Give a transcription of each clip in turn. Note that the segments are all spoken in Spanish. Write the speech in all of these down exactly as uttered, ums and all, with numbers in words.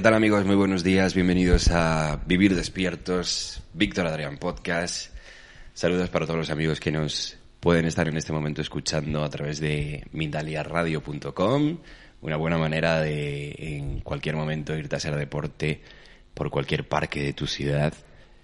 tal, amigos? Muy buenos días, bienvenidos a Vivir Despiertos, Víctor Adrián Podcast. Saludos para todos los amigos que nos pueden estar en este momento escuchando a través de mindalia radio punto com, una buena manera de en cualquier momento irte a hacer deporte por cualquier parque de tu ciudad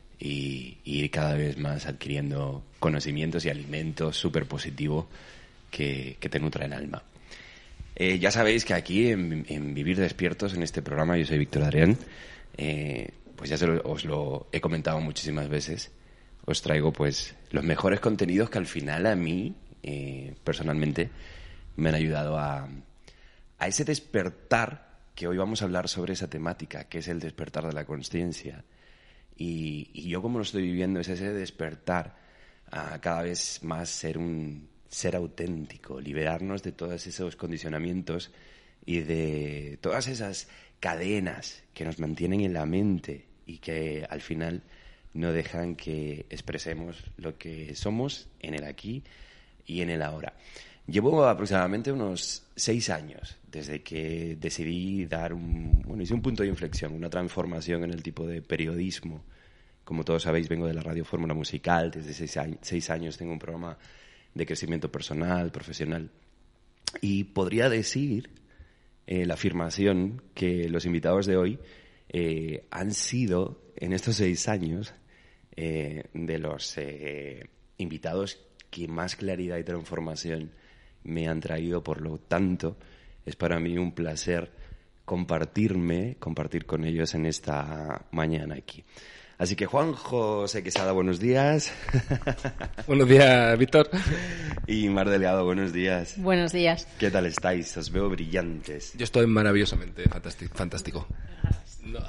y, y ir cada vez más adquiriendo conocimientos y alimentos súper positivos que, que te nutran el alma. Eh, ya sabéis que aquí en, en Vivir Despiertos, en este programa, yo soy Víctor Adrián, eh, pues ya se lo, os lo he comentado muchísimas veces, os traigo pues los mejores contenidos que al final a mí, eh, personalmente, me han ayudado a, a ese despertar, que hoy vamos a hablar sobre esa temática, que es el despertar de la consciencia. Y, y yo como lo estoy viviendo es ese despertar a cada vez más ser un ser auténtico, liberarnos de todos esos condicionamientos y de todas esas cadenas que nos mantienen en la mente y que al final no dejan que expresemos lo que somos en el aquí y en el ahora. Llevo aproximadamente unos seis años desde que decidí dar un, bueno, hice un punto de inflexión, una transformación en el tipo de periodismo. Como todos sabéis, vengo de la Radio Fórmula Musical, desde seis años, seis años tengo un programa de crecimiento personal, profesional. Y podría decir eh, la afirmación que los invitados de hoy eh, han sido, en estos seis años, eh, de los eh, invitados que más claridad y transformación me han traído. Por lo tanto, es para mí un placer compartirme, compartir con ellos en esta mañana aquí. Así que Juan José Quesada, buenos días. Buenos días, Víctor. Y Mar Delgado, buenos días. Buenos días. ¿Qué tal estáis? Os veo brillantes. Yo estoy maravillosamente fantástico. No,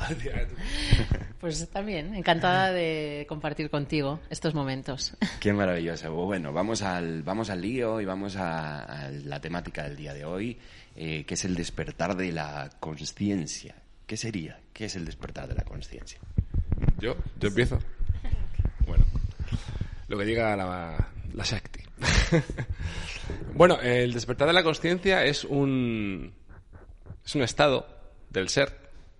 pues también, encantada de compartir contigo estos momentos. Qué maravilloso. Bueno, vamos al, vamos al lío y vamos a, a la temática del día de hoy, eh, que es el despertar de la consciencia. ¿Qué sería? ¿Qué es el despertar de la consciencia? ¿Yo? ¿Yo empiezo? Bueno, lo que diga la, la Shakti. Bueno, el despertar de la consciencia es un, es un estado del ser.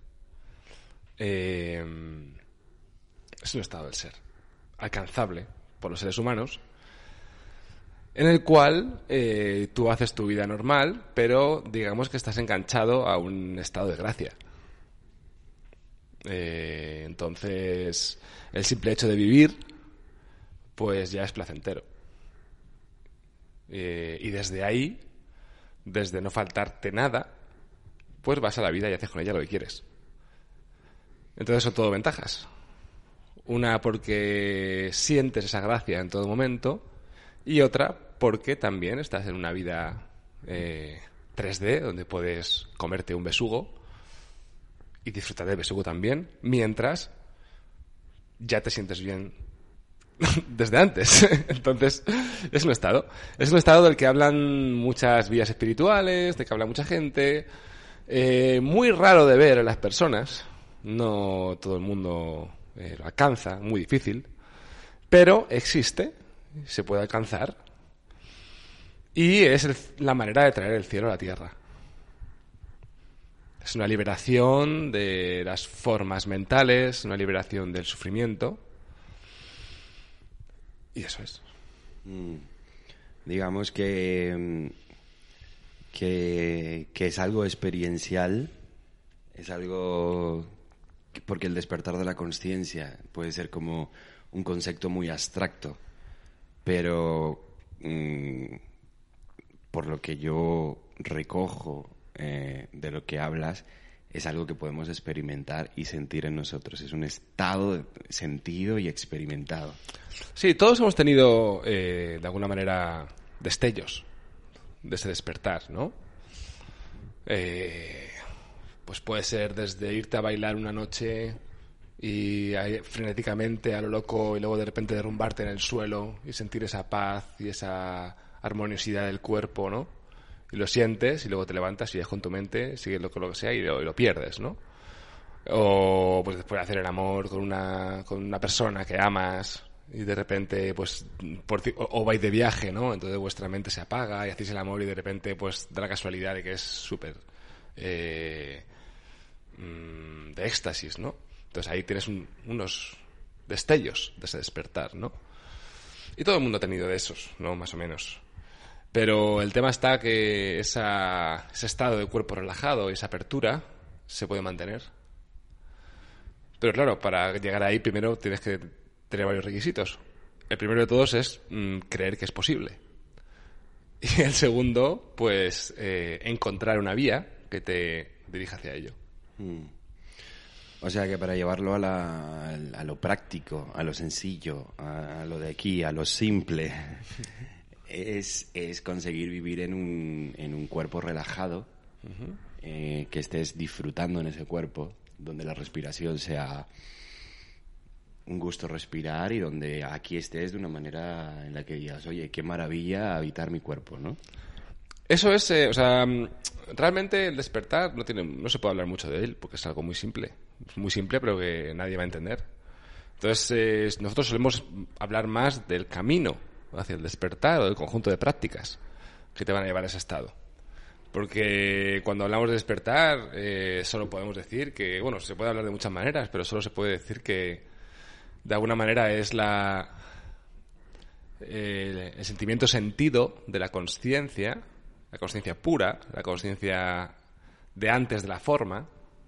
Eh, es un estado del ser alcanzable por los seres humanos, en el cual eh, tú haces tu vida normal, pero digamos que estás enganchado a un estado de gracia. Eh, entonces, el simple hecho de vivir, pues ya es placentero. Eh, y desde ahí, desde no faltarte nada, pues vas a la vida y haces con ella lo que quieres. Entonces son todo ventajas. Una porque sientes esa gracia en todo momento, y otra porque también estás en una vida eh, tres D, donde puedes comerte un besugo y disfrutar del besugo también, mientras ya te sientes bien desde antes. Entonces, es un estado. Es un estado del que hablan muchas vías espirituales, de que habla mucha gente. Eh, muy raro de ver en las personas. No todo el mundo eh, lo alcanza, muy difícil. Pero existe, se puede alcanzar. Y es el, la manera de traer el cielo a la tierra. Es una liberación de las formas mentales, una liberación del sufrimiento. Y eso es. Mm, digamos que, que, que es algo experiencial, es algo... Porque el despertar de la consciencia puede ser como un concepto muy abstracto, pero mm, por lo que yo recojo Eh, de lo que hablas, es algo que podemos experimentar y sentir en nosotros. Es un estado sentido y experimentado. Sí, todos hemos tenido, eh, de alguna manera, destellos de ese despertar, ¿no? Eh, pues puede ser desde irte a bailar una noche y ahí, frenéticamente, a lo loco, y luego de repente derrumbarte en el suelo y sentir esa paz y esa armoniosidad del cuerpo, ¿no? Y lo sientes y luego te levantas y sigues con tu mente, sigues lo, lo que sea y lo, y lo pierdes, ¿no? O pues después de hacer el amor con una, con una persona que amas y de repente pues por, o, o vais de viaje, ¿no? Entonces vuestra mente se apaga y hacéis el amor y de repente pues da la casualidad de que es súper eh, mmm, de éxtasis, ¿no? Entonces ahí tienes un, unos destellos de ese despertar, ¿no? Y todo el mundo ha tenido de esos, ¿no? Más o menos. Pero el tema está que esa, ese estado de cuerpo relajado, esa apertura, se puede mantener. Pero claro, para llegar ahí primero tienes que tener varios requisitos. El primero de todos es mmm, creer que es posible. Y el segundo, pues, eh, encontrar una vía que te dirija hacia ello. Mm. O sea que para llevarlo a, la, a lo práctico, a lo sencillo, a lo de aquí, a lo simple, es, es conseguir vivir en un, en un cuerpo relajado, uh-huh. eh, que estés disfrutando en ese cuerpo, donde la respiración sea un gusto respirar y donde aquí estés de una manera en la que digas, oye, qué maravilla habitar mi cuerpo, ¿no? Eso es, eh, o sea, realmente el despertar no tiene, no se puede hablar mucho de él porque es algo muy simple, es muy simple pero que nadie va a entender. Entonces eh, nosotros solemos hablar más del camino hacia el despertar o del conjunto de prácticas que te van a llevar a ese estado. Porque cuando hablamos de despertar eh, solo podemos decir que, bueno, se puede hablar de muchas maneras, pero solo se puede decir que de alguna manera es la eh, el sentimiento sentido de la consciencia, la consciencia pura, la consciencia de antes de la forma,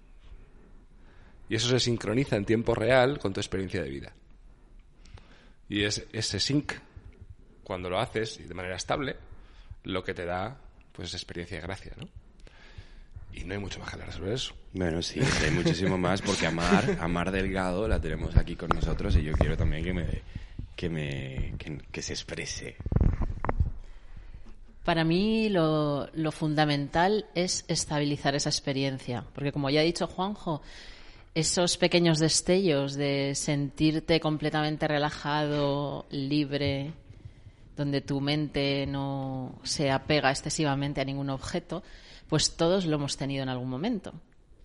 y eso se sincroniza en tiempo real con tu experiencia de vida. Y es ese sync, cuando lo haces y de manera estable, lo que te da pues esa experiencia de gracia, ¿no? Y no hay mucho más que hablar sobre eso. Bueno, sí, hay muchísimo más porque a Mar, a Mar Delgado la tenemos aquí con nosotros y yo quiero también que me que me que, que se exprese. Para mí lo, lo fundamental es estabilizar esa experiencia, porque como ya ha dicho Juanjo, esos pequeños destellos de sentirte completamente relajado, libre, donde tu mente no se apega excesivamente a ningún objeto, pues todos lo hemos tenido en algún momento.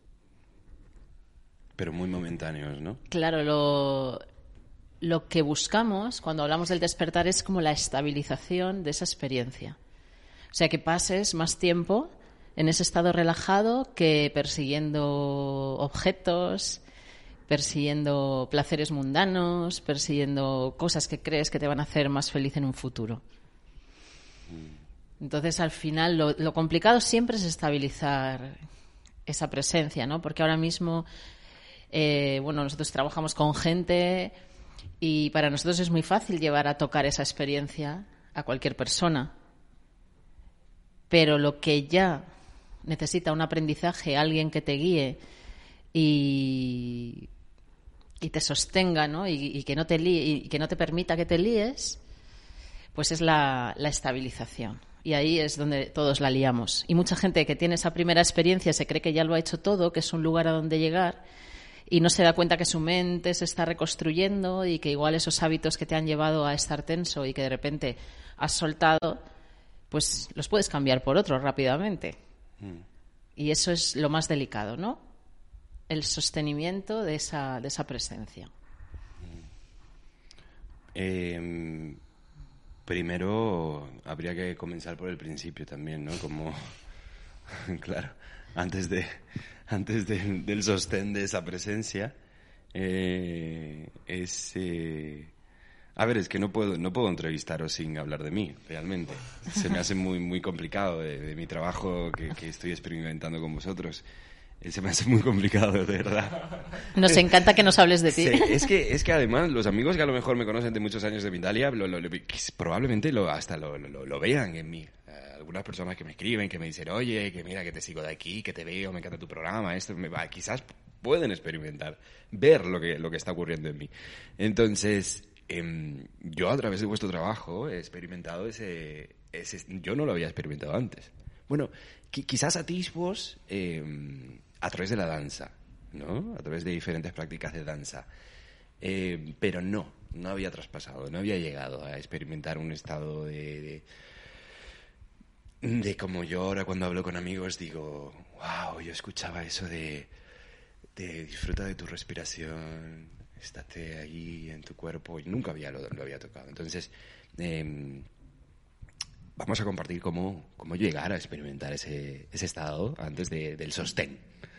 Pero muy momentáneos, ¿no? Claro, lo, lo que buscamos cuando hablamos del despertar es como la estabilización de esa experiencia. O sea, que pases más tiempo en ese estado relajado que persiguiendo objetos, persiguiendo placeres mundanos, persiguiendo cosas que crees que te van a hacer más feliz en un futuro. Entonces, al final, lo, lo complicado siempre es estabilizar esa presencia, ¿no? Porque ahora mismo, eh, bueno, nosotros trabajamos con gente y para nosotros es muy fácil llevar a tocar esa experiencia a cualquier persona. Pero lo que ya necesita un aprendizaje, alguien que te guíe y, y te sostenga, ¿no? Y, y que no te li- y que no te permita que te líes, pues es la, la estabilización. Y ahí es donde todos la liamos. Y mucha gente que tiene esa primera experiencia se cree que ya lo ha hecho todo, que es un lugar a donde llegar, y no se da cuenta que su mente se está reconstruyendo y que igual esos hábitos que te han llevado a estar tenso y que de repente has soltado, pues los puedes cambiar por otros rápidamente. Mm. Y eso es lo más delicado, ¿no? El sostenimiento de esa, de esa presencia. Eh, primero habría que comenzar por el principio también, ¿no? Como, claro, antes de antes de, del sostén de esa presencia, eh, es... Eh, A ver, es que no puedo no puedo entrevistaros sin hablar de mí, realmente. Se me hace muy muy complicado de, de mi trabajo que, que estoy experimentando con vosotros. Se me hace muy complicado, de verdad. Nos encanta que nos hables de ti. Sí, es que es que además los amigos que a lo mejor me conocen de muchos años de Mindalia, lo, lo, lo, probablemente lo, hasta lo, lo, lo vean en mí. Uh, algunas personas que me escriben, que me dicen, oye, que mira, que te sigo de aquí, que te veo, me encanta tu programa, esto me va. Quizás pueden experimentar, ver lo que, lo que está ocurriendo en mí. Entonces... Eh, yo a través de vuestro trabajo he experimentado ese, ese... Yo no lo había experimentado antes. Bueno, qui- quizás atisbos eh, a través de la danza, ¿no? A través de diferentes prácticas de danza. Eh, pero no, no había traspasado, no había llegado a experimentar un estado de... De, de como yo ahora cuando hablo con amigos digo, wow, yo escuchaba eso de, de disfruta de tu respiración... estate ahí en tu cuerpo, y nunca había lo, lo había tocado. Entonces, eh, vamos a compartir cómo, cómo llegar a experimentar ese, ese estado antes de, del sostén.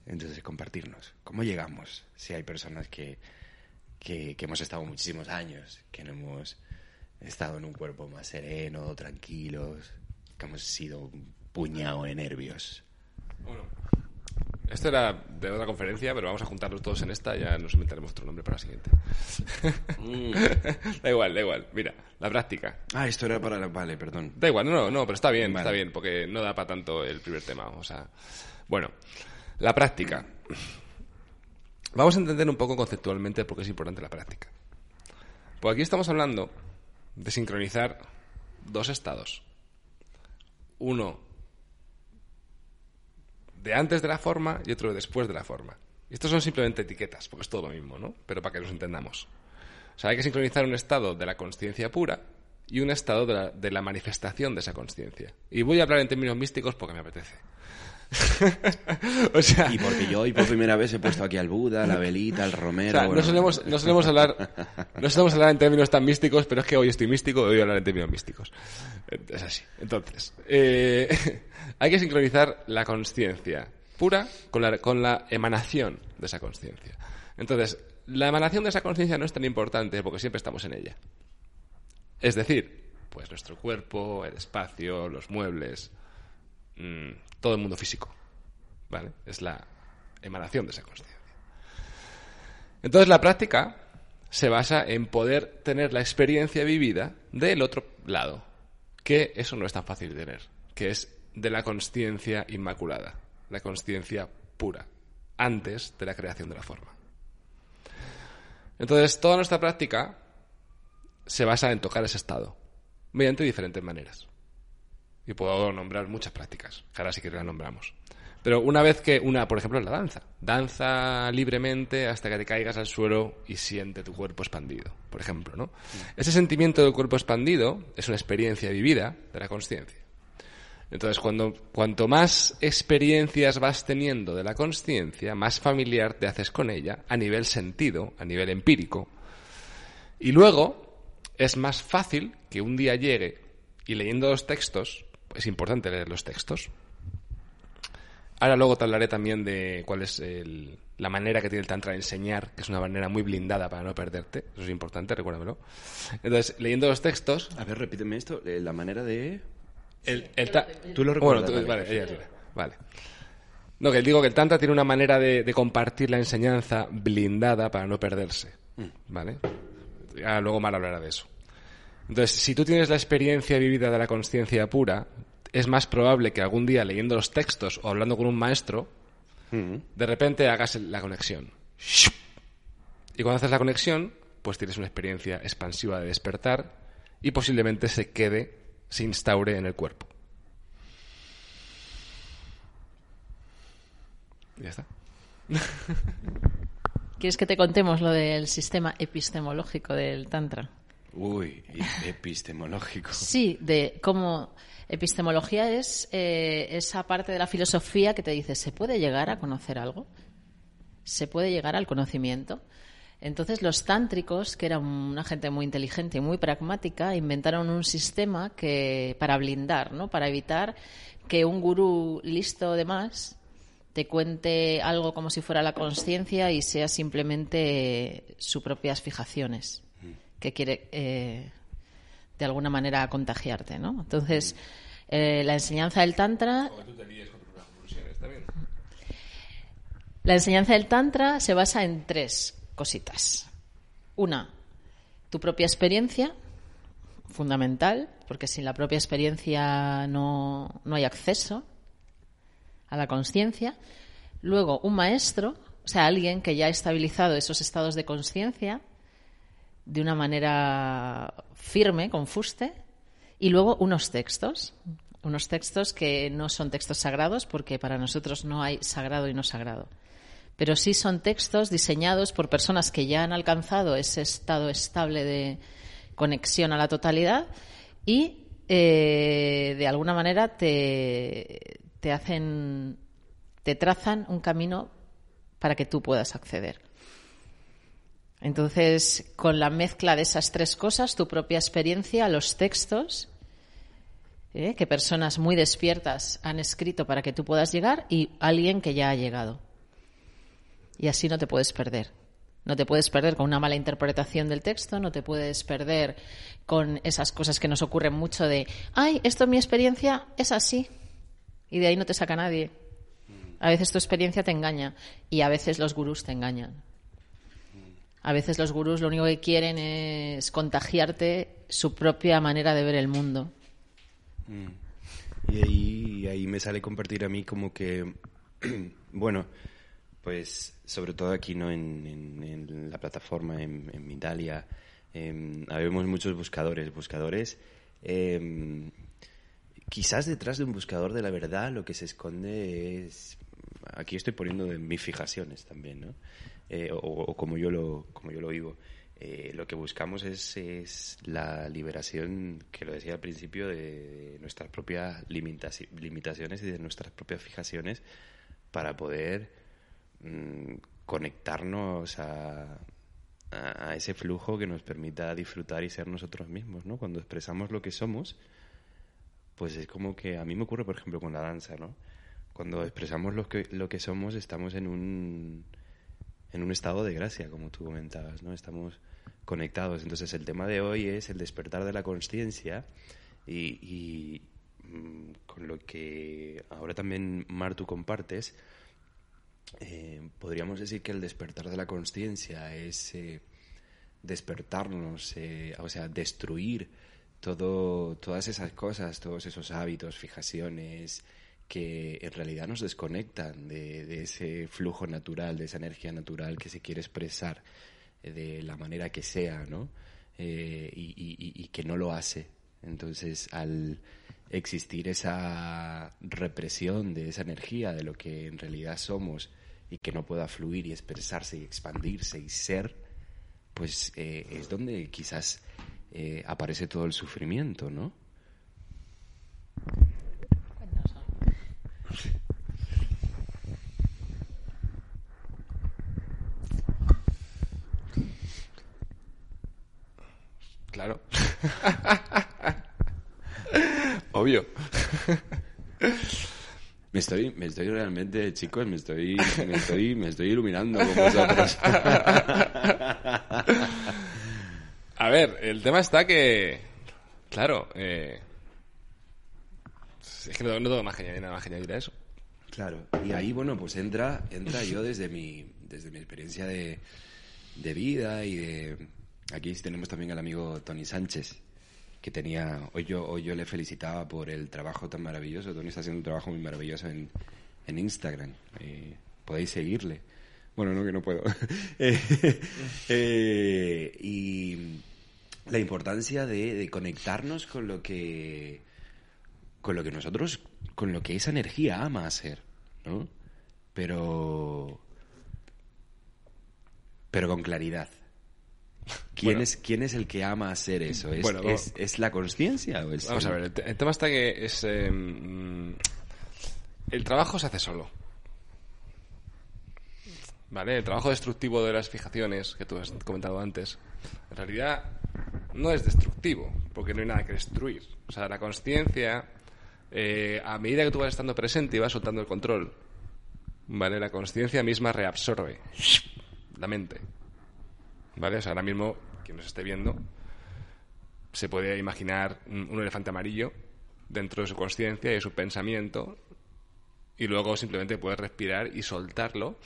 Entonces, compartirnos. ¿Cómo llegamos? Si hay personas que, que, que hemos estado muchísimos años, que no hemos estado en un cuerpo más sereno, tranquilos, que hemos sido un puñado de nervios. Bueno, esto era de otra conferencia, pero vamos a juntarlos todos en esta, ya nos inventaremos otro nombre para la siguiente. Mm. Da igual, da igual. Mira, la práctica. Ah, esto era para la... Vale, perdón. Da igual, no, no, no, pero está bien, vale. Está bien, porque no da para tanto el primer tema. O sea, bueno, la práctica. Vamos a entender un poco conceptualmente por qué es importante la práctica. Pues aquí estamos hablando de sincronizar dos estados. Uno de antes de la forma y otro de después de la forma. Y estos son simplemente etiquetas, porque es todo lo mismo, ¿no? Pero para que nos entendamos. O sea, hay que sincronizar un estado de la consciencia pura y un estado de la, de la manifestación de esa consciencia. Y voy a hablar en términos místicos porque me apetece. O sea, y porque yo hoy por primera vez he puesto aquí al Buda, la velita, el romero... O sea, bueno. no, solemos, no, solemos hablar, no solemos hablar en términos tan místicos, pero es que hoy estoy místico y hoy voy a hablar en términos místicos. Es así. Entonces, eh, hay que sincronizar la consciencia pura con la, con la emanación de esa consciencia. Entonces, la emanación de esa consciencia no es tan importante porque siempre estamos en ella. Es decir, pues nuestro cuerpo, el espacio, los muebles... Mmm, todo el mundo físico, ¿vale? Es la emanación de esa consciencia. Entonces la práctica se basa en poder tener la experiencia vivida del otro lado, que eso no es tan fácil de tener, que es de la consciencia inmaculada, la consciencia pura, antes de la creación de la forma. Entonces toda nuestra práctica se basa en tocar ese estado, mediante diferentes maneras. Y puedo nombrar muchas prácticas, que ahora sí que las nombramos. Pero una vez que, una, por ejemplo, es la danza. Danza libremente hasta que te caigas al suelo y siente tu cuerpo expandido, por ejemplo, ¿no? Sí. Ese sentimiento del cuerpo expandido es una experiencia vivida de la consciencia. Entonces, cuando, cuanto más experiencias vas teniendo de la consciencia, más familiar te haces con ella, a nivel sentido, a nivel empírico. Y luego, es más fácil que un día llegue y leyendo los textos, es importante leer los textos. Ahora luego te hablaré también de cuál es el, la manera que tiene el Tantra de enseñar, que es una manera muy blindada para no perderte. Eso es importante, recuérdamelo. Entonces, leyendo los textos... A ver, repíteme esto, la manera de... El, el ta... Tú lo recuerdas. Bueno, tú, vale, ella tú, vale. No, que digo que el Tantra tiene una manera de, de compartir la enseñanza blindada para no perderse. ¿Vale? Ahora luego Mar hablará de eso. Entonces, si tú tienes la experiencia vivida de la consciencia pura, es más probable que algún día leyendo los textos o hablando con un maestro, mm-hmm. de repente hagas la conexión. Y cuando haces la conexión, pues tienes una experiencia expansiva de despertar y posiblemente se quede, se instaure en el cuerpo. Ya está. ¿Quieres que te contemos lo del sistema epistemológico del Tantra? Uy, epistemológico. Sí, de cómo epistemología es eh, esa parte de la filosofía que te dice, ¿se puede llegar a conocer algo? ¿Se puede llegar al conocimiento? Entonces los tántricos, que eran una gente muy inteligente y muy pragmática, inventaron un sistema que para blindar, ¿no? Para evitar que un gurú listo de más te cuente algo como si fuera la consciencia y sea simplemente sus propias fijaciones que quiere eh, de alguna manera contagiarte, ¿no? Entonces, eh, la enseñanza del Tantra... La enseñanza del Tantra se basa en tres cositas. Una, tu propia experiencia, fundamental, porque sin la propia experiencia no, no hay acceso a la consciencia. Luego, un maestro, o sea, alguien que ya ha estabilizado esos estados de consciencia de una manera firme, con fuste, y luego unos textos, unos textos que no son textos sagrados, porque para nosotros no hay sagrado y no sagrado, pero sí son textos diseñados por personas que ya han alcanzado ese estado estable de conexión a la totalidad y eh, de alguna manera te, te hacen, te trazan un camino para que tú puedas acceder. Entonces, con la mezcla de esas tres cosas, tu propia experiencia, los textos, ¿eh? que personas muy despiertas han escrito para que tú puedas llegar y alguien que ya ha llegado. Y así no te puedes perder. No te puedes perder con una mala interpretación del texto, no te puedes perder con esas cosas que nos ocurren mucho de, ay, esto en mi experiencia es así. Y de ahí no te saca nadie. A veces tu experiencia te engaña y a veces los gurús te engañan. A veces los gurús lo único que quieren es contagiarte su propia manera de ver el mundo. Y ahí, ahí me sale compartir a mí como que, bueno, pues sobre todo aquí, ¿no? En, en, en la plataforma, en, en Mindalia, eh, habemos muchos buscadores, buscadores. Eh, quizás detrás de un buscador de la verdad lo que se esconde es, aquí estoy poniendo de mis fijaciones también, ¿no? Eh, o, o como yo lo, como yo lo vivo. Eh, lo que buscamos es, es la liberación, que lo decía al principio, de, de nuestras propias limitaci- limitaciones y de nuestras propias fijaciones para poder mmm, conectarnos a, a, a ese flujo que nos permita disfrutar y ser nosotros mismos, ¿no? Cuando expresamos lo que somos, pues es como que a mí me ocurre, por ejemplo, con la danza, ¿no? Cuando expresamos lo que, lo que somos, estamos en un... en un estado de gracia, como tú comentabas, ¿no? Estamos conectados. Entonces, el tema de hoy es el despertar de la consciencia y, y mmm, con lo que ahora también, Mar, tú compartes, eh, podríamos decir que el despertar de la consciencia es eh, despertarnos, eh, o sea, destruir todo, todas esas cosas, todos esos hábitos, fijaciones, que en realidad nos desconectan de, de ese flujo natural, de esa energía natural que se quiere expresar de la manera que sea, ¿no? Eh, y, y, y que no lo hace. Entonces, al existir esa represión de esa energía, de lo que en realidad somos, y que no pueda fluir y expresarse y expandirse y ser, pues eh, es donde quizás eh, aparece todo el sufrimiento, ¿no? Claro. Obvio. Me estoy, me estoy realmente, chicos, me estoy, me estoy, me estoy iluminando con vosotros. A ver, el tema está que, claro, eh, es que no, no tengo más que añadir, nada más que añadir a eso. Claro, y ahí, bueno, pues entra, entra yo desde mi, desde mi experiencia de, de vida y de... Aquí tenemos también al amigo Tony Sánchez, que tenía... Hoy yo, hoy yo le felicitaba por el trabajo tan maravilloso. Tony está haciendo un trabajo muy maravilloso en, en Instagram. Eh, podéis seguirle. Bueno, no, que no puedo. eh, eh, y la importancia de, de conectarnos con lo que... con lo que nosotros... con lo que esa energía ama hacer, ¿no? Pero... pero con claridad. ¿Quién, bueno, es, ¿Quién es el que ama hacer eso? ¿Es, bueno, es, ¿es la consciencia? ¿O es vamos el... a ver, el, te, el tema está que es eh, el trabajo se hace solo. ¿Vale? El trabajo destructivo de las fijaciones que tú has comentado antes, en realidad no es destructivo, porque no hay nada que destruir. O sea, la consciencia, eh, a medida que tú vas estando presente y vas soltando el control, ¿vale? La consciencia misma reabsorbe la mente. ¿Vale? O sea, ahora mismo, quien nos esté viendo, se puede imaginar un elefante amarillo dentro de su consciencia y de su pensamiento, y luego simplemente puede respirar y soltarlo,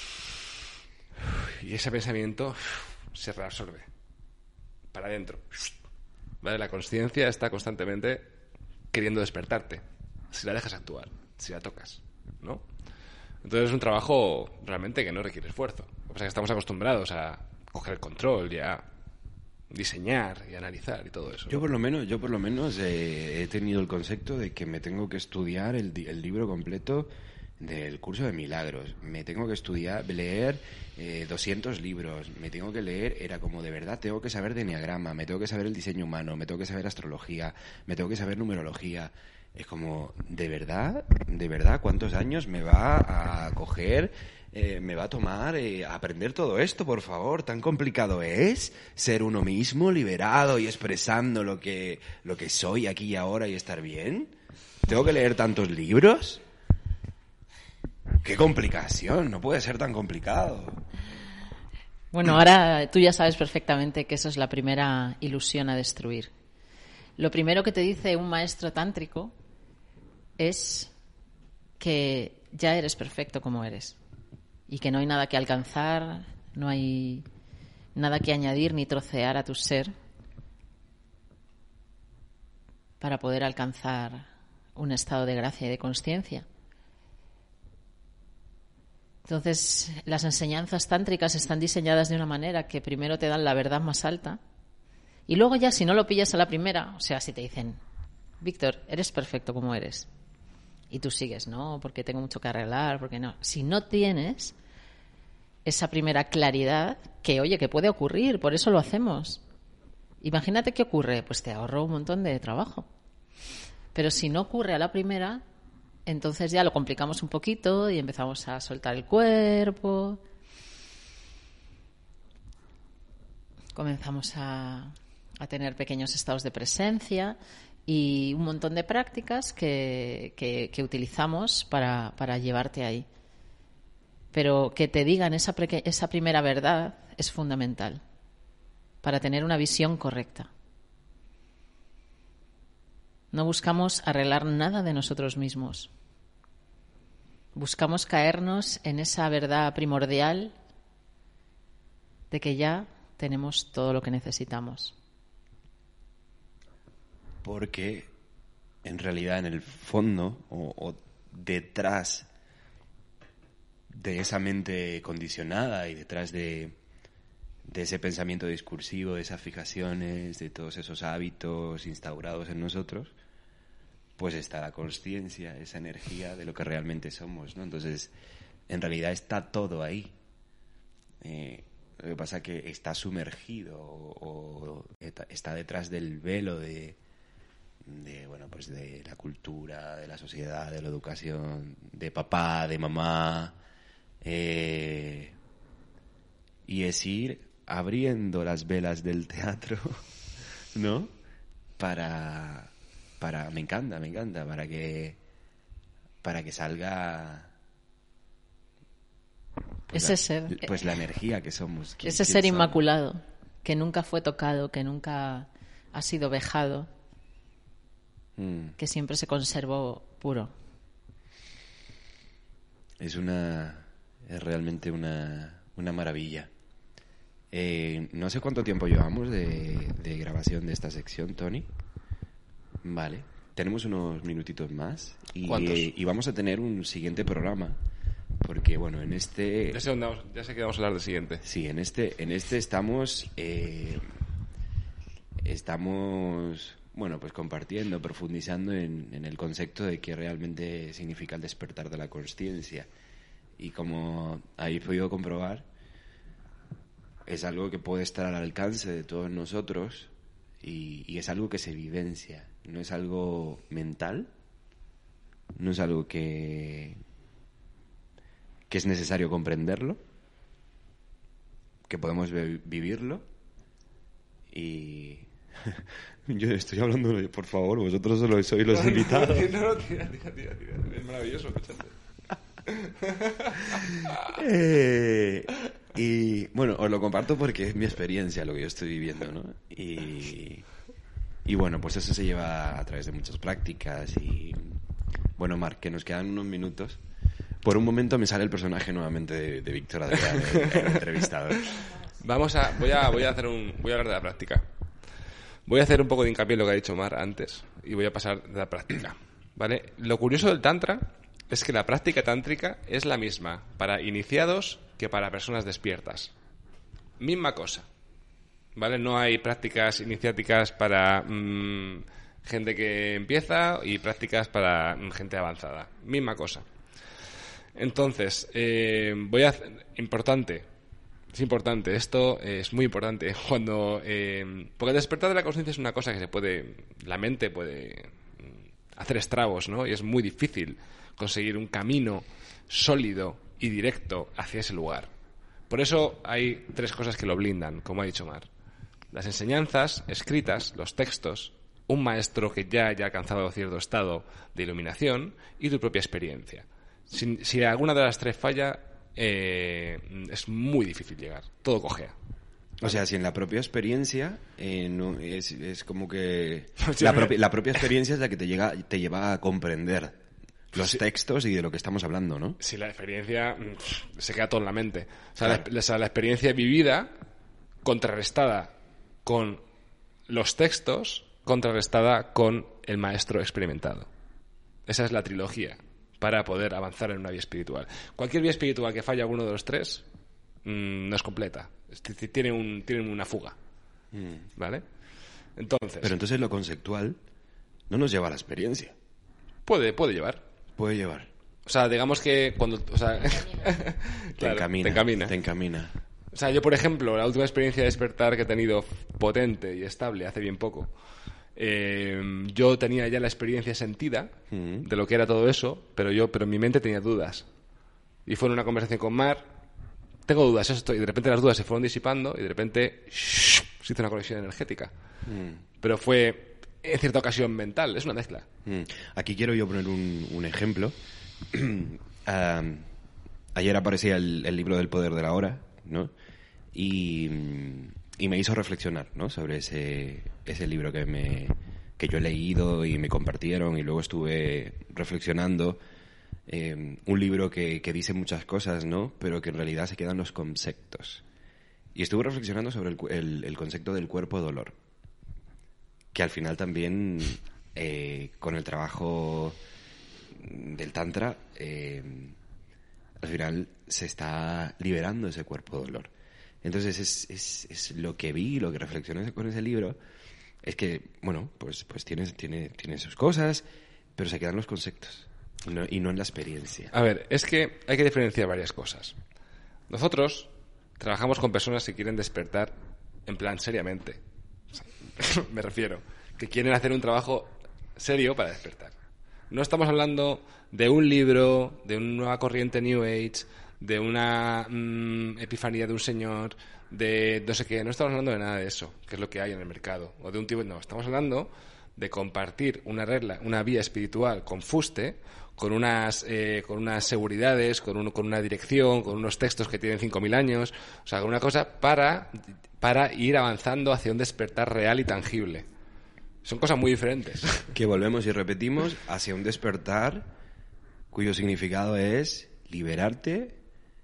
y ese pensamiento se reabsorbe para adentro. ¿Vale? La consciencia está constantemente queriendo despertarte, si la dejas actuar, si la tocas, ¿no? Entonces es un trabajo realmente que no requiere esfuerzo. Lo que pasa es que estamos acostumbrados a coger el control y a diseñar y analizar y todo eso. Yo por lo menos, yo por lo menos eh, he tenido el concepto de que me tengo que estudiar el, el libro completo del curso de milagros. Me tengo que estudiar, leer eh, doscientos libros. Me tengo que leer, era como de verdad, tengo que saber de enneagrama, me tengo que saber el diseño humano, me tengo que saber astrología, me tengo que saber numerología. Es como, ¿de verdad? ¿De verdad? ¿Cuántos años me va a coger? Eh, ¿Me va a tomar eh, aprender todo esto, por favor? ¿Tan complicado es ser uno mismo, liberado y expresando lo que, lo que soy aquí y ahora y estar bien? ¿Tengo que leer tantos libros? ¡Qué complicación! No puede ser tan complicado. Bueno, ahora tú ya sabes perfectamente que eso es la primera ilusión a destruir. Lo primero que te dice un maestro tántrico es que ya eres perfecto como eres y que no hay nada que alcanzar, no hay nada que añadir ni trocear a tu ser para poder alcanzar un estado de gracia y de consciencia. Entonces, las enseñanzas tántricas están diseñadas de una manera que primero te dan la verdad más alta y luego ya, si no lo pillas a la primera, o sea, si te dicen, Víctor, eres perfecto como eres, y tú sigues, no, porque tengo mucho que arreglar, porque no. Si no tienes esa primera claridad, que oye, que puede ocurrir, por eso lo hacemos. Imagínate qué ocurre, pues te ahorro un montón de trabajo. Pero si no ocurre a la primera, entonces ya lo complicamos un poquito y empezamos a soltar el cuerpo. Comenzamos a, a tener pequeños estados de presencia y un montón de prácticas que, que, que utilizamos para, para llevarte ahí. Pero que te digan esa, pre- esa primera verdad es fundamental para tener una visión correcta. No buscamos arreglar nada de nosotros mismos. Buscamos caernos en esa verdad primordial de que ya tenemos todo lo que necesitamos. Porque en realidad en el fondo o, o detrás de esa mente condicionada y detrás de, de ese pensamiento discursivo, de esas fijaciones, de todos esos hábitos instaurados en nosotros, pues está la consciencia, esa energía de lo que realmente somos, ¿no? Entonces, en realidad está todo ahí. Eh, lo que pasa es que está sumergido o, o está detrás del velo de, de, bueno, pues de la cultura, de la sociedad, de la educación, de papá, de mamá. Eh, y es ir abriendo las velas del teatro, ¿no? Para... Para, me encanta, me encanta, para que para que salga pues ese la, ser, pues la energía que somos. ¿Quién, ese quién ser sabe? inmaculado, que nunca fue tocado, que nunca ha sido vejado, Mm. que siempre se conservó puro. Es una es realmente una, una maravilla. Eh, no sé cuánto tiempo llevamos de, de grabación de esta sección, Tony. Vale, tenemos unos minutitos más y, eh, y vamos a tener un siguiente programa porque bueno, en este ya sé, dónde vamos, ya sé que vamos a hablar del siguiente. Sí, en este en este estamos eh, estamos bueno, pues compartiendo, profundizando en, en el concepto de qué realmente significa el despertar de la consciencia y como habéis podido comprobar es algo que puede estar al alcance de todos nosotros y, y es algo que se vivencia. No es algo mental, no es algo que, que es necesario comprenderlo, que podemos vi- vivirlo y... Yo estoy hablando, por favor, vosotros solo sois los invitados. No, no, tira, tira, tira, tira. Es maravilloso escucharte. eh, y bueno, os lo comparto porque es mi experiencia lo que yo estoy viviendo, ¿no? Y... Y bueno, pues eso se lleva a través de muchas prácticas y... Bueno, Marc, que nos quedan unos minutos. Por un momento me sale el personaje nuevamente de, de Víctor Adrián, el, el entrevistador. Vamos a... Voy a, voy a hacer un... Voy a hablar de la práctica. Voy a hacer un poco de hincapié en lo que ha dicho Mar antes y voy a pasar de la práctica, ¿vale? Lo curioso del Tantra es que la práctica tántrica es la misma para iniciados que para personas despiertas. Misma cosa. ¿Vale? No hay prácticas iniciáticas para mmm, gente que empieza y prácticas para mmm, gente avanzada. Misma cosa. Entonces, eh, voy a hacer... Importante. Es importante. Esto es muy importante. Cuando... Eh, porque el despertar de la conciencia es una cosa que se puede... La mente puede hacer estragos, ¿no? Y es muy difícil conseguir un camino sólido y directo hacia ese lugar. Por eso hay tres cosas que lo blindan, como ha dicho Mar. Las enseñanzas escritas, los textos, un maestro que ya haya alcanzado cierto estado de iluminación y tu propia experiencia. Si, si alguna de las tres falla, eh, es muy difícil llegar. Todo cojea. O sea, si en la propia experiencia eh, no, es, es como que Sí, la, me- propi- la propia experiencia es la que te llega te lleva a comprender los Sí. textos y de lo que estamos hablando, ¿no? Si la experiencia mm, se queda todo en la mente. O sea, Claro. la, o sea, la experiencia vivida contrarrestada con los textos, contrarrestada con el maestro experimentado. Esa es la trilogía para poder avanzar en una vía espiritual. Cualquier vía espiritual que falle alguno de los tres mmm, no es completa. Es decir, tiene, un, tiene una fuga. ¿Vale? Entonces, Pero entonces lo conceptual no nos lleva a la experiencia. puede, puede llevar. Puede llevar. O sea, digamos que cuando... O sea, Te claro, encamina. te encamina. Te encamina. O sea, yo, por ejemplo, la última experiencia de despertar que he tenido potente y estable hace bien poco, eh, yo tenía ya la experiencia sentida Mm. de lo que era todo eso, pero yo, pero mi mente tenía dudas. Y fue en una conversación con Mar, tengo dudas, eso estoy, y de repente las dudas se fueron disipando y de repente shh, se hizo una conexión energética. Mm. Pero fue en cierta ocasión mental, es una mezcla. Mm. Aquí quiero yo poner un, un ejemplo. Um, ayer aparecía el, el libro del poder de la hora, ¿no? Y, y me hizo reflexionar, ¿no? Sobre ese, ese libro que me que yo he leído y me compartieron y luego estuve reflexionando. Eh, un libro que, que dice muchas cosas, ¿no? Pero que en realidad se quedan los conceptos. Y estuve reflexionando sobre el, cu- el, el concepto del cuerpo-dolor. Que al final también, eh, con el trabajo del Tantra, eh, al final se está liberando ese cuerpo-dolor. Entonces es, es, es lo que vi, lo que reflexioné con ese libro, es que, bueno, pues, pues tiene, tiene, tiene sus cosas, pero se quedan los conceptos y no, y no en la experiencia. A ver, es que hay que diferenciar varias cosas. Nosotros trabajamos con personas que quieren despertar en plan seriamente. O sea, me refiero, que quieren hacer un trabajo serio para despertar. No estamos hablando de un libro, de una nueva corriente New Age, de una mmm, epifanía de un señor, de no sé qué. No estamos hablando de nada de eso, que es lo que hay en el mercado. O de un tipo... No, estamos hablando de compartir una regla, una vía espiritual con fuste, con unas, eh, con unas seguridades, con, un, con una dirección, con unos textos que tienen cinco mil años. O sea, una cosa para, para ir avanzando hacia un despertar real y tangible. Son cosas muy diferentes. Que volvemos y repetimos hacia un despertar cuyo significado es liberarte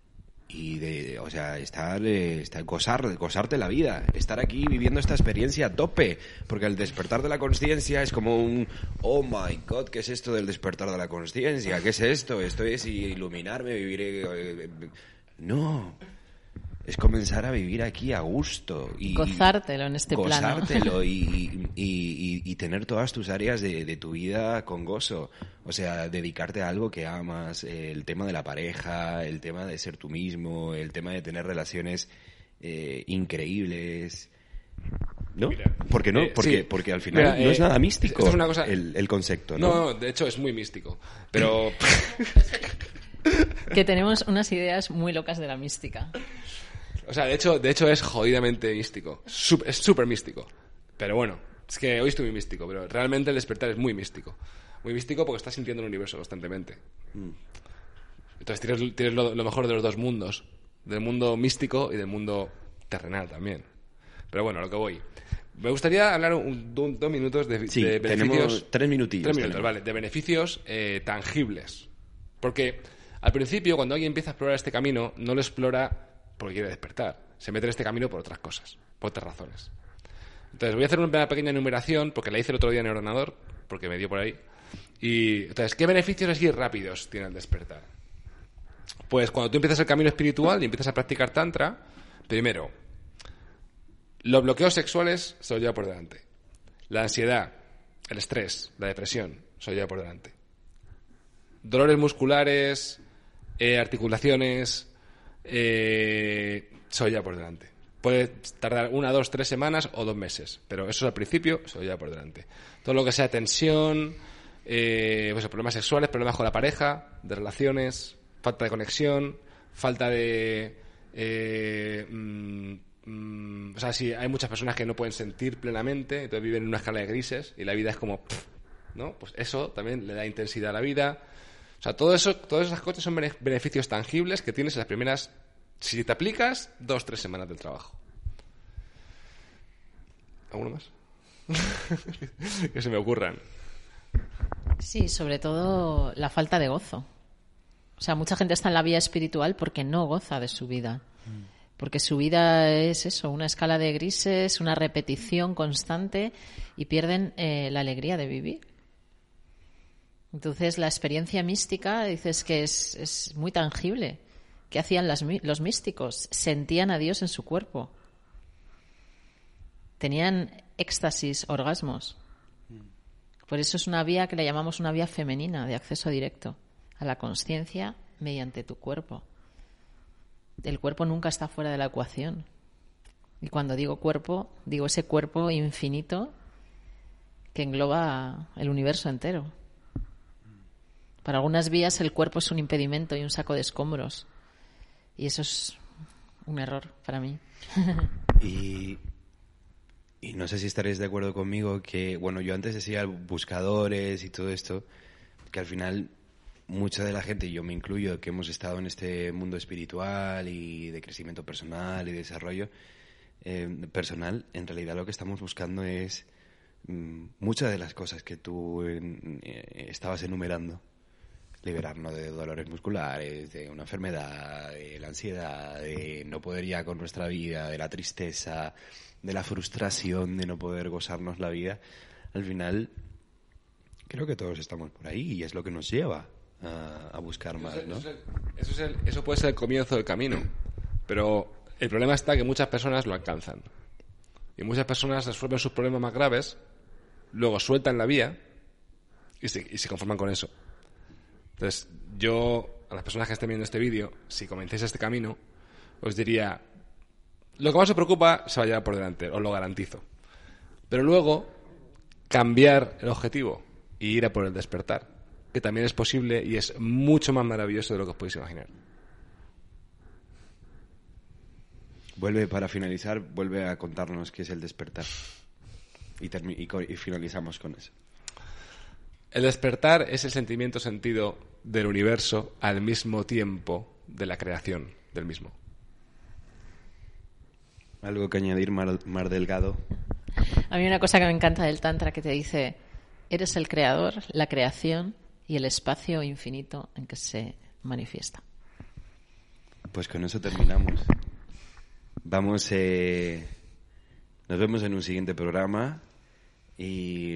y de, o sea, estar, eh, estar gozar, gozarte la vida, estar aquí viviendo esta experiencia a tope, porque el despertar de la consciencia es como un oh my god, ¿qué es esto del despertar de la consciencia? ¿Qué es esto? Esto es iluminarme, vivir eh, eh, no. Es comenzar a vivir aquí a gusto. Y gozártelo en este plano. Gozártelo y, y, y, y tener todas tus áreas de, de tu vida con gozo. O sea, dedicarte a algo que amas, eh, el tema de la pareja, el tema de ser tú mismo, el tema de tener relaciones eh, increíbles. ¿No? Mira, ¿Por qué no? eh, porque, sí. porque al final Mira, no eh, es nada místico esto es una cosa... el, el concepto, ¿no? No, no, de hecho es muy místico. Pero... Que tenemos unas ideas muy locas de la mística. O sea, de hecho, de hecho es jodidamente místico. Sup- es súper místico. Pero bueno, es que hoy estoy muy místico, pero realmente el despertar es muy místico. Muy místico porque estás sintiendo el universo constantemente. Entonces tienes, tienes lo, lo mejor de los dos mundos. Del mundo místico y del mundo terrenal también. Pero bueno, a lo que voy. Me gustaría hablar un, do- dos minutos de, Sí, de beneficios... tenemos tres minutillos. Tres minutos, tenemos. vale. De beneficios eh, tangibles. Porque al principio, cuando alguien empieza a explorar este camino, no lo explora porque quiere despertar. Se mete en este camino por otras cosas, por otras razones. Entonces, voy a hacer una pequeña enumeración, porque la hice el otro día en el ordenador, porque me dio por ahí. Y, entonces, ¿qué beneficios así rápidos tiene el despertar? Pues cuando tú empiezas el camino espiritual y empiezas a practicar tantra, primero, los bloqueos sexuales se los lleva por delante. La ansiedad, el estrés, la depresión, se los lleva por delante. Dolores musculares, eh, articulaciones, eh, se lo lleva por delante. Puede tardar una, dos, tres semanas o dos meses, pero eso al principio se lo lleva por delante. Todo lo que sea tensión, eh, pues, problemas sexuales, problemas con la pareja, de relaciones, falta de conexión, falta de... Eh, mm, mm, o sea, sí, hay muchas personas que no pueden sentir plenamente, entonces viven en una escala de grises y la vida es como... Pff, ¿no? Pues eso también le da intensidad a la vida. O sea, todo eso, todas esas cosas son bene- beneficios tangibles que tienes en las primeras, si te aplicas, dos, tres semanas del trabajo. ¿Alguno más? Que se me ocurran. Sí, sobre todo la falta de gozo. O sea, mucha gente está en la vía espiritual porque no goza de su vida. Porque su vida es eso, una escala de grises, una repetición constante y pierden eh, la alegría de vivir. Entonces, la experiencia mística, dices que es, es muy tangible. ¿Qué hacían las, los místicos? Sentían a Dios en su cuerpo. Tenían éxtasis, orgasmos. Por eso es una vía que le llamamos una vía femenina de acceso directo a la consciencia mediante tu cuerpo. El cuerpo nunca está fuera de la ecuación. Y cuando digo cuerpo, digo ese cuerpo infinito que engloba el universo entero. Para algunas vías el cuerpo es un impedimento y un saco de escombros. Y eso es un error para mí. Y, y no sé si estaréis de acuerdo conmigo que, bueno, yo antes decía buscadores y todo esto, que al final mucha de la gente, y yo me incluyo, que hemos estado en este mundo espiritual y de crecimiento personal y desarrollo eh, personal, en realidad lo que estamos buscando es mm, muchas de las cosas que tú en, eh, estabas enumerando. Liberarnos de dolores musculares, de una enfermedad, de la ansiedad, de no poder ya con nuestra vida, de la tristeza, de la frustración de no poder gozarnos la vida. Al final, creo que todos estamos por ahí y es lo que nos lleva a, a buscar más, ¿no? Eso, es el, eso, es el, eso puede ser el comienzo del camino, pero el problema está que muchas personas lo alcanzan. Y muchas personas resuelven sus problemas más graves, luego sueltan la vía y se, y se conforman con eso. Entonces, yo, a las personas que estén viendo este vídeo, si comencéis este camino, os diría, lo que más os preocupa se va a llevar por delante, os lo garantizo. Pero luego, cambiar el objetivo y ir a por el despertar, que también es posible y es mucho más maravilloso de lo que os podéis imaginar. Vuelve, para finalizar, vuelve a contarnos qué es el despertar. Y, termi- y, co- y finalizamos con eso. El despertar es el sentimiento sentido del universo al mismo tiempo de la creación del mismo. ¿Algo que añadir, Mar, Mar Delgado? A mí una cosa que me encanta del Tantra que te dice, eres el creador, la creación y el espacio infinito en que se manifiesta. Pues con eso terminamos. Vamos, eh, nos vemos en un siguiente programa y...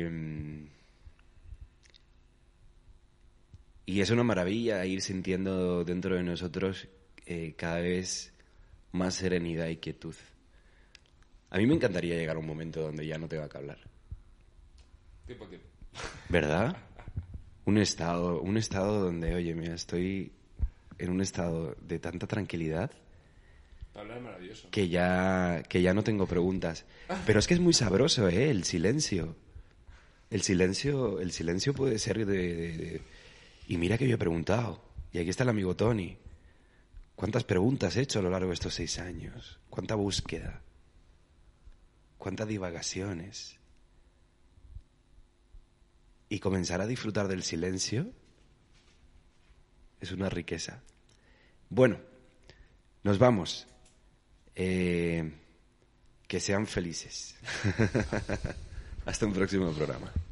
Y es una maravilla ir sintiendo dentro de nosotros eh, cada vez más serenidad y quietud. A mí me encantaría llegar a un momento donde ya no tenga que hablar. Tiempo, tiempo. ¿Verdad? Un estado, un estado donde, oye, mira, estoy en un estado de tanta tranquilidad Hablar es maravilloso. que ya, que ya no tengo preguntas. Pero es que es muy sabroso, ¿eh? El silencio. El silencio, el silencio puede ser de... de, de Y mira que yo he preguntado, y aquí está el amigo Tony, ¿cuántas preguntas he hecho a lo largo de estos seis años? ¿Cuánta búsqueda? ¿Cuántas divagaciones? Y comenzar a disfrutar del silencio es una riqueza. Bueno, nos vamos. Eh, que sean felices. Hasta un próximo programa.